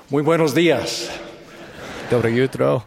Muy buenos días. Dobro jutro.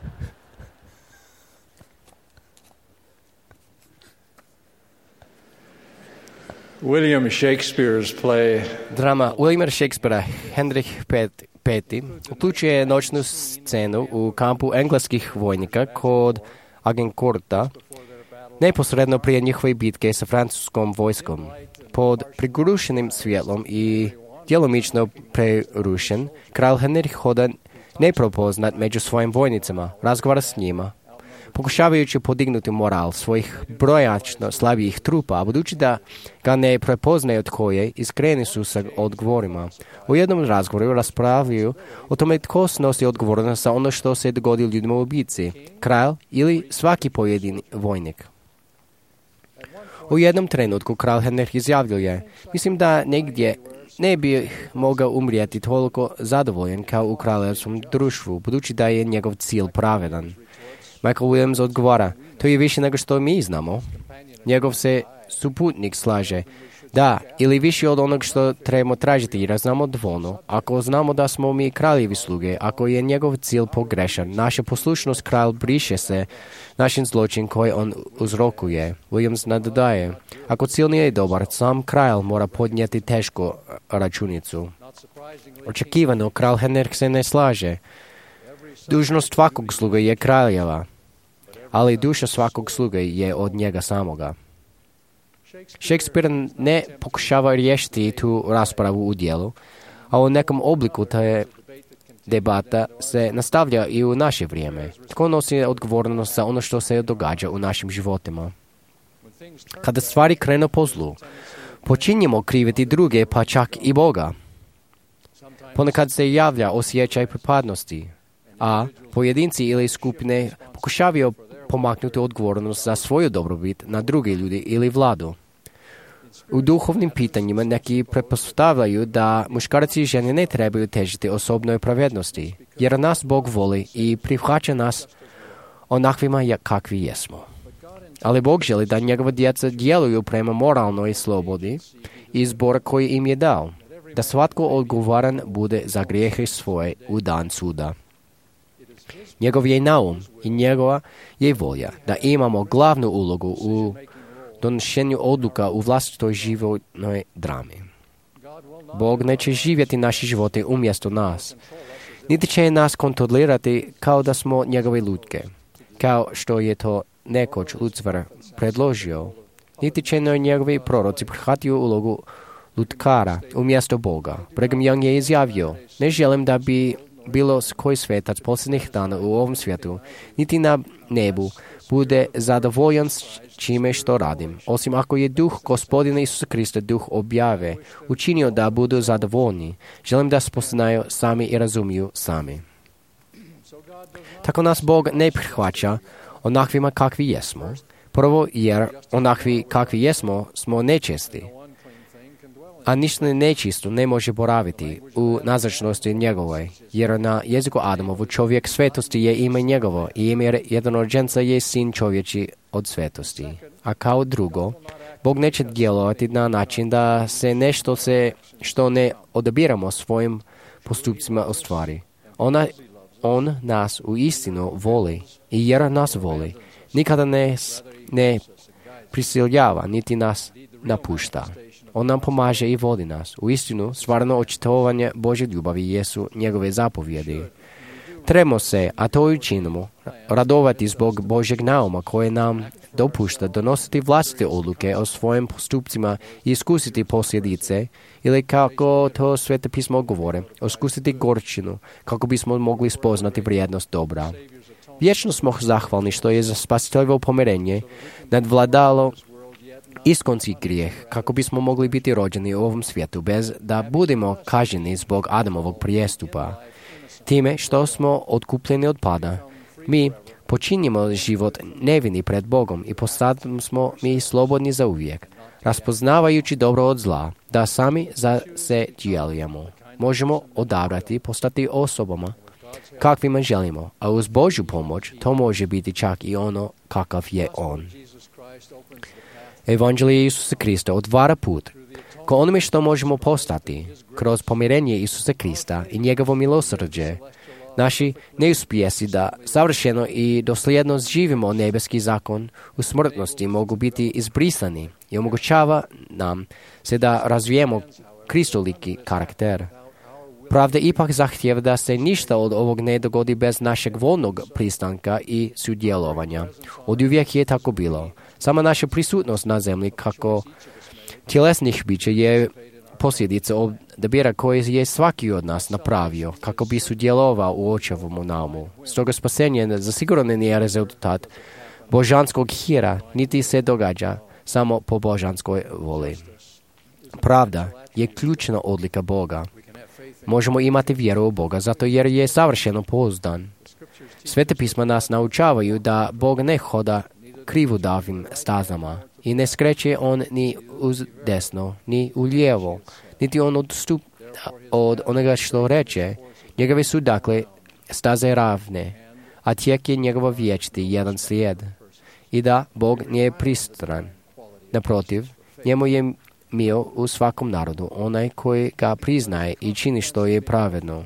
William Shakespeare's play Драма Уильяма Шекспира Henrich V uključuje noćnu scenu u kampu engleskih vojnika kod Agincourta, neposredno prije njihove bitke sa francuskom vojskom. Pod prigušenim svjetlom i djelomično prerušen, kralj Henrich hoda neprepoznat među svojim vojnicama, razgovara s njima, pokušavajući podignuti moral svojih brojačno slabijih trupa, a budući da ga ne prepoznaju od koje, iskreni su sa odgovorima. U jednom razgovoru raspravljaju o tome tko snosi odgovornost za ono što se dogodi ljudima u bici, kralj ili svaki pojedini vojnik. U jednom trenutku kralj Henrich izjavljuje: mislim da negdje ne bi mogao umrijeti toliko zadovoljen kao u kraljevskom društvu, budući da je njegov cilj pravedan. Michael Williams odgovara: to je više nego što mi znamo. Njegov se suputnik slaže: da, ili više od onog što trebamo tražiti, jer znamo dovoljno. Ako znamo da smo mi kraljevi sluge, ako je njegov cilj pogrešan, naša poslušnost kralj briše se našim zločin koji on uzrokuje. Williams nadodaje: ako cilj nije dobar, sam kralj mora podnijeti tešku računicu. Očekivano, kralj Henrich se ne slaže. Dužnost svakog sluga je kraljeva, ali duša svakog sluga je od njega samoga. Shakespeare ne pokušava riješiti tu raspravu u djelu, a u nekom obliku ta debata se nastavlja i u naše vrijeme. Tko nosi odgovornost za ono što se događa u našim životima? Kada stvari krenu po zlu, počinjemo kriviti druge, pa čak i Boga. Ponekad se javlja osjećaj pripadnosti, a pojedinci ili skupine pokušavaju pomaknuti odgovornost za svoju dobrobit na druge ljudi ili vladu. U duhovnim pitanjima neki pretpostavljaju da muškarci i žene ne trebaju težiti osobnoj pravednosti, jer nas Bog voli i prihvaća nas onakvima kakvi jesmo. Ali Bog želi da njegova djeca djeluju prema moralnoj slobodi i izbora koji im je dao, da svatko odgovoran bude za grijehe svoje u dan suda. Njegov je naum i njegova je volja da imamo glavnu ulogu u donošenju odluka u vlastitoj životnoj drami. Bog neće živjeti naše živote umjesto nas, niti će nas kontrolirati kao da smo njegove lutke, kao što je to nekoć Lucifer predložio, niti će njegovi proroci prihvatiti ulogu lutkara umjesto Boga. Brigham Young je izjavio: ne želim da bi bilo koji svetac posljednjih dana u ovom svijetu, niti na nebu, bude zadovoljan s čime što radim, osim ako je duh Gospodina Isusa Krista, duh objave, učinio da budu zadovoljni. Želim da spoznaju sami i razumiju sami. Tako nas Bog ne prihvaća onakvima kakvi jesmo. Prvo, jer onakvi kakvi jesmo smo nečesti, a ništa nečisto ne može boraviti u nazočnosti njegovoj, jer na jeziku Adamovu čovjek svetosti je ime njegovo i ime jednorođenca je sin čovječi od svetosti. A kao drugo, Bog neće djelovati na način da se nešto što ne odabiramo svojim postupcima ostvari. On nas u istinu voli i jer nas voli, nikada ne prisiljava niti nas napušta. On nam pomaže i vodi nas. U istinu, stvarno očitovanje Božje ljubavi jesu njegove zapovjedi. Trebamo se, a to i učinimo, radovati zbog Božjeg nauma koje nam dopušta donositi vlastite odluke o svojim postupcima i iskusiti posljedice, ili kako to Sveto pismo govore, iskusiti gorčinu, kako bismo mogli spoznati vrijednost dobra. Vječno smo zahvalni što je za spasiteljevo pomirenje nadvladalo iskonski grijeh, kako bismo mogli biti rođeni u ovom svijetu bez da budemo kažnjeni zbog Adamovog prijestupa. Time što smo otkupljeni od pada, mi počinjemo život nevini pred Bogom i postali smo mi slobodni za uvijek, raspoznavajući dobro od zla, da sami za se djelujemo. Možemo odabrati postati osobama kakvima želimo, a uz Božju pomoć to može biti čak i ono kakav je On. Evanđelje Isusa Krista otvara put ko onome što možemo postati kroz pomirenje Isusa Krista i njegovo milosrđe. Naši neuspjesi da savršeno i dosljedno živimo nebeski zakon u smrtnosti mogu biti izbrisani i omogućava nam se da razvijemo kristoliki karakter. Pravda ipak zahtjeva da se ništa od ovog ne dogodi bez našeg voljnog pristanka i sudjelovanja. Oduvijek je tako bilo. Sama naša prisutnost na zemlji kako tjelesnih bića je posljedica odabira koje je svaki od nas napravio kako bi sudjelovao u očevomu naumu. Stoga spasenje zasigurno nije rezultat božanskog hira, niti se događa samo po božanskoj voli. Pravda je ključna odlika Boga. Možemo imati vjeru u Boga zato jer je savršeno pouzdan. Svete pisma nas naučavaju da Bog ne hoda krivudavim stazama i ne skreće on ni uz desno, ni u lijevo, niti on odstupa od onoga što reče. Njegove su dakle staze ravne, a tijek je njegova vječiti jedan slijed. I da Bog nije pristran. Naprotiv, njemu je mio u svakom narodu, onaj koji ga priznaje i čini što je pravedno.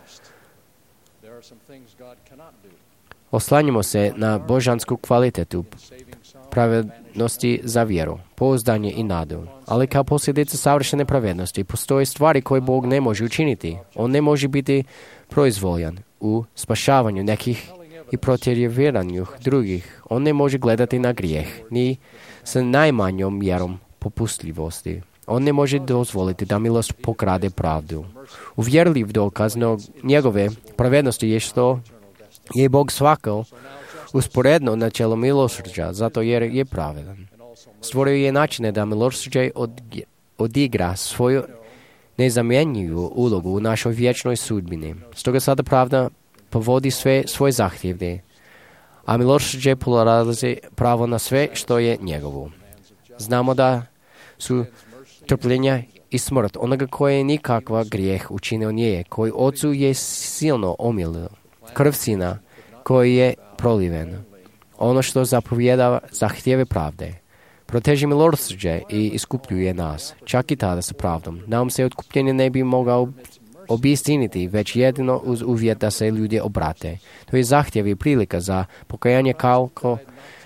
Oslanjamo se na božansku kvalitetu pravednosti za vjeru, pouzdanje i nadu. Ali kao posljedica savršene pravednosti postoje stvari koje Bog ne može učiniti. On ne može biti proizvoljan u spašavanju nekih i protjeriviranju drugih. On ne može gledati na grijeh, ni sa najmanjom mjerom popustljivosti. On ne može dozvoliti da milost pokrade pravdu. Uvjerljiv dokaz njegove pravednosti je što je Bog svakao usporedno načelo milosrđa, zato jer je pravedan. Stvorio je načine da milosrđe odigra svoju nezamjenjivu ulogu u našoj vječnoj sudbini. Stoga sada pravda povodi sve svoje zahtjeve, a milosrđe polarazi pravo na sve što je njegovo. Znamo da su trpljenja i smrt onoga koje nikakva grijeh učinio nije, koji ocu je silno omilio, krv sina koji je proliven. Ono što zapovjeda zahtjeve pravde, proteži milosrđe i iskupljuje nas, čak i tada sa pravdom. Nam se otkupljenje ne bi mogao obistiniti, već jedino uz uvjet da se ljudi obrate. To je zahtjev i prilika za pokajanje kako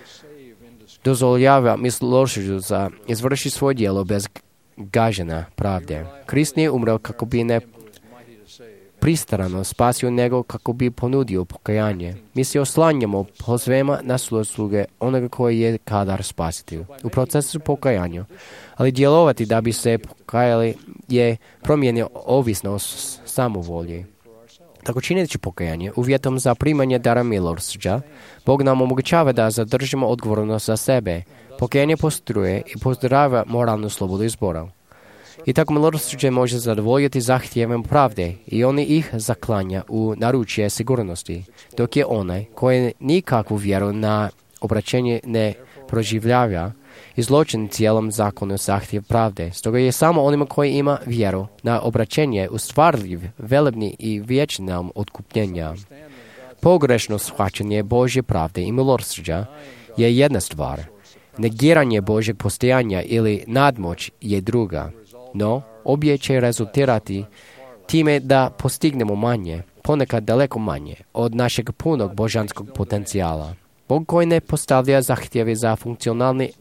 dozvoljava milosrđu za izvrši svoje djelo bez gaženja pravde. Krist nije umreo kako bi ne pristrano spasio nego kako bi ponudio pokajanje. Mi se oslanjamo pozvema na usluge onoga koji je kadar spasitelj u procesu pokajanja, ali djelovati da bi se pokajali je promijenio ovisnost samovolje. Tako čineći pokajanje uvjetom za primanje dara milosrđa, Bog nam omogućava da zadržimo odgovornost za sebe. Pokajanje postruje i pozdravlja moralnu slobodu izbora. I tako milosrđe može zadovoljiti zahtjevem pravde i oni ih zaklanja u naručje sigurnosti, dok je onaj koji nikakvu vjeru na obraćenje ne proživljava izločen cijelom zakonu zahtjev pravde. Stoga je samo onima koji ima vjeru na obraćenje ustvarljiv, velebni i vječni nam otkupljenja. Pogrešno shvaćanje Božje pravde i milosrđa je jedna stvar. Negiranje Božjeg postojanja ili nadmoć je druga. No, obje će rezultirati time da postignemo manje, ponekad daleko manje, od našeg punog božanskog potencijala. Bog koji ne postavlja zahtjeve za funkcionalni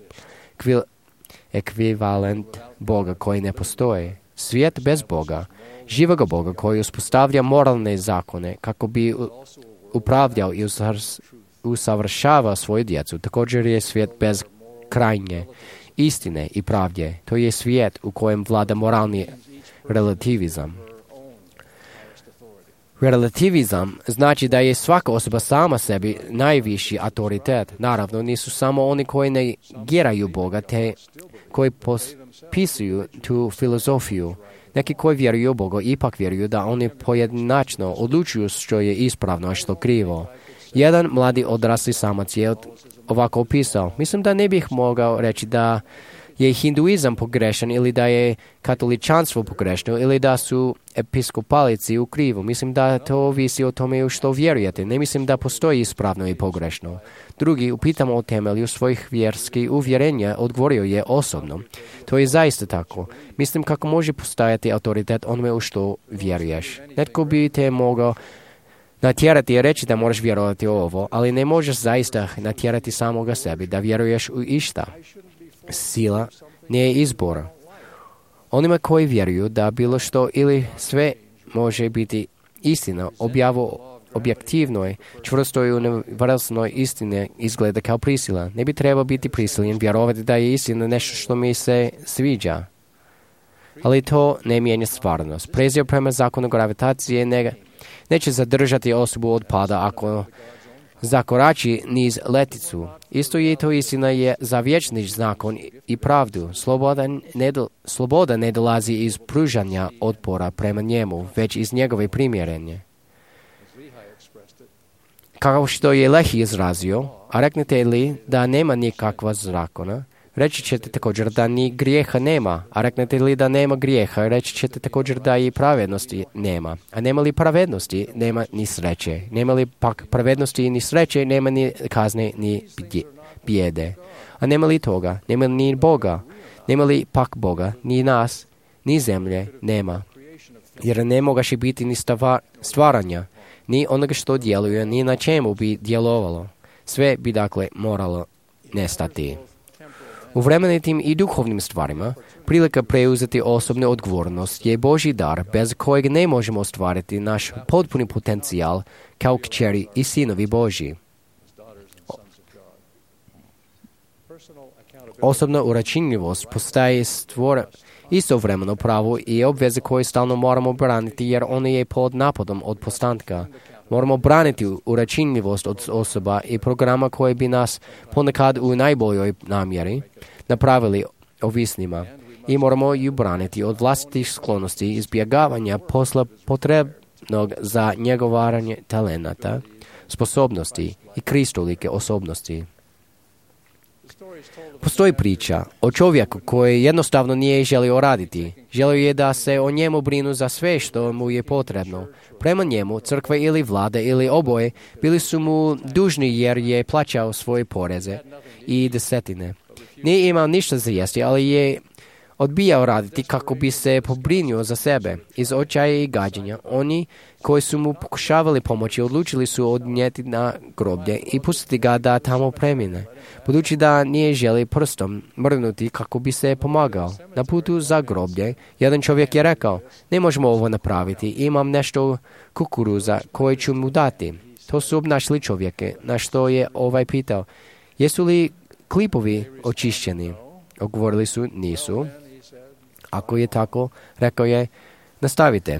ekvivalent Boga koji ne postoji. Svijet bez Boga, živoga Boga koji uspostavlja moralne zakone kako bi upravljao i usavršava svoju djecu. Također je svijet bez krajnje istine i pravde. To je svijet u kojem vlada moralni relativizam. Relativizam znači da je svaka osoba sama sebi najviši autoritet. Naravno, nisu samo oni koji negiraju Boga, te koji pospisuju tu filozofiju. Neki koji vjeruju u Boga ipak vjeruju da oni pojedinačno odlučuju što je ispravno, a što krivo. Jedan mladi odrasli samac je ovako opisao: mislim da ne bih mogao reći da je hinduizam pogrešan ili da je katoličanstvo pogrešno ili da su episkopalici u krivu. Mislim da to ovisi o tome u što vjerujete. Ne mislim da postoji ispravno i pogrešno. Drugi, upitamo o temelju svojih vjerskih uvjerenja, odgovorio je osobno. To je zaista tako. Mislim kako može postajati autoritet onome u što vjeruješ. Netko bi te mogao natjerati i reći da moraš vjerovati u ovo, ali ne možeš zaista natjerati samoga sebi da vjeruješ u išta. Sila nije izbor. Onima koji vjeruju da bilo što ili sve može biti istina, objektivnoj, čvrstoj i univerzalnoj istine izgleda kao prisila. Ne bi trebao biti prisiljen vjerovati da je istina nešto što mi se sviđa. Ali to ne mijenja stvarnost. Prezir prema zakonu gravitacije neće zadržati osobu od pada ako zakorači niz leticu. Isto je to istina je za vječni zakon i pravdu. Sloboda ne dolazi iz pružanja otpora prema njemu, već iz njegove primjerenje. Kao što je Lehi izrazio, a reknete li da nema nikakva zakona, reći ćete također da ni grijeha nema, a reknete li da nema grijeha, reći ćete također da i pravednosti nema. A nema li pravednosti, nema ni sreće. Nema li pak pravednosti ni sreće, nema ni kazne ni bijede. A nema li toga, nema li ni Boga, nema li pak Boga, ni nas, ni zemlje, nema. Jer ne mogaš biti ni stvaranja, ni onoga što djeluje, ni na čemu bi djelovalo. Sve bi dakle moralo nestati. U vremenitim i duhovnim stvarima, prilika preuzeti osobnu odgovornost je Božji dar bez kojeg ne možemo ostvariti naš potpuni potencijal kao kćeri i sinovi Božji. Osobna uračunljivost postaje istovremeno pravo i obveze koje stalno moramo braniti jer ona je pod napadom od postanka. Moramo braniti uračunljivost od osoba i programa koje bi nas ponekad u najboljoj namjeri napravili ovisnima i moramo ju braniti od vlastitih sklonosti i izbjegavanja posla potrebnog za njegovanje talenata, sposobnosti i kristolike osobnosti. Postoji priča o čovjeku koji jednostavno nije želio raditi. Želio je da se o njemu brinu za sve što mu je potrebno. Prema njemu, crkva ili vlada ili oboje bili su mu dužni jer je plaćao svoje poreze i desetine. Nije imao ništa za jesti, ali je odbijao raditi kako bi se pobrinio za sebe. Iz očaja i gađenja, oni koji su mu pokušavali pomoći odlučili su odnijeti na groblje i pustiti ga da tamo premine. Budući da nije želi prstom mrdnuti kako bi se pomagao. Na putu za groblje, jedan čovjek je rekao, ne možemo ovo napraviti, imam nešto kukuruza koje ću mu dati. To su obnašli čovjeke, na što je pitao, jesu li klipovi očišćeni? Odgovorili su, nisu. Ako je tako, rekao je, nastavite.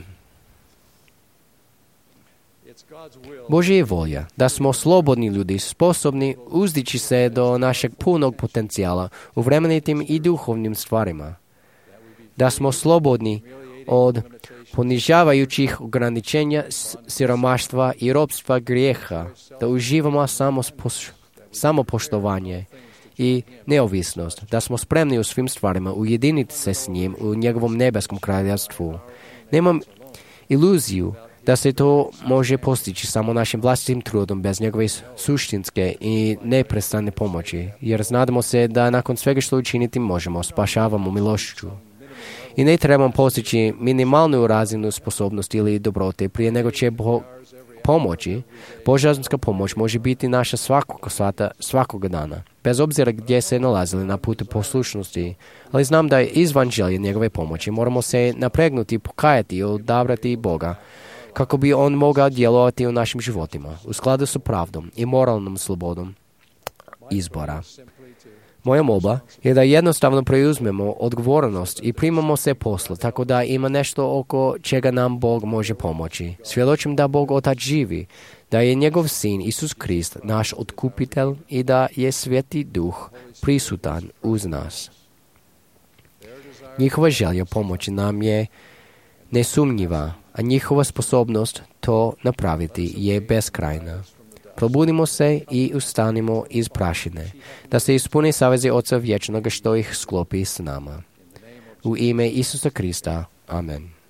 Božja je volja da smo slobodni ljudi, sposobni uzdići se do našeg punog potencijala u vremenitim i duhovnim stvarima. Da smo slobodni od ponižavajućih ograničenja siromaštva i ropstva grijeha, da uživamo samopoštovanje i neovisnost, da smo spremni u svim stvarima ujediniti se s njim u njegovom nebeskom kraljevstvu. Nemam iluziju da se to može postići samo našim vlastitim trudom bez njegove suštinske i neprestane pomoći, jer znademo se da nakon svega što učiniti možemo, spašavamo milošću. I ne trebamo postići minimalnu razinu sposobnosti ili dobrote prije nego će Bog pomoći. Božanska pomoć može biti naša svakoga dana, bez obzira gdje se nalazili na putu poslušnosti. Ali znam da je izvan želje njegove pomoći. Moramo se napregnuti, pokajati i odabrati Boga, kako bi On mogao djelovati u našim životima, u skladu sa pravdom i moralnom slobodom izbora. Moja molba je da jednostavno preuzmemo odgovornost i primamo se posla, tako da ima nešto oko čega nam Bog može pomoći. Svjedočim da Bog Otac živi, da je njegov Sin Isus Krist naš otkupitelj i da je Sveti Duh prisutan uz nas. Njihova želja pomoći nam je nesumnjiva, a njihova sposobnost to napraviti je beskrajna. Probudimo se i ustanimo iz prašine, da se ispuni savezi Oca Vječnoga što ih sklopi s nama. U ime Isusa Krista. Amen.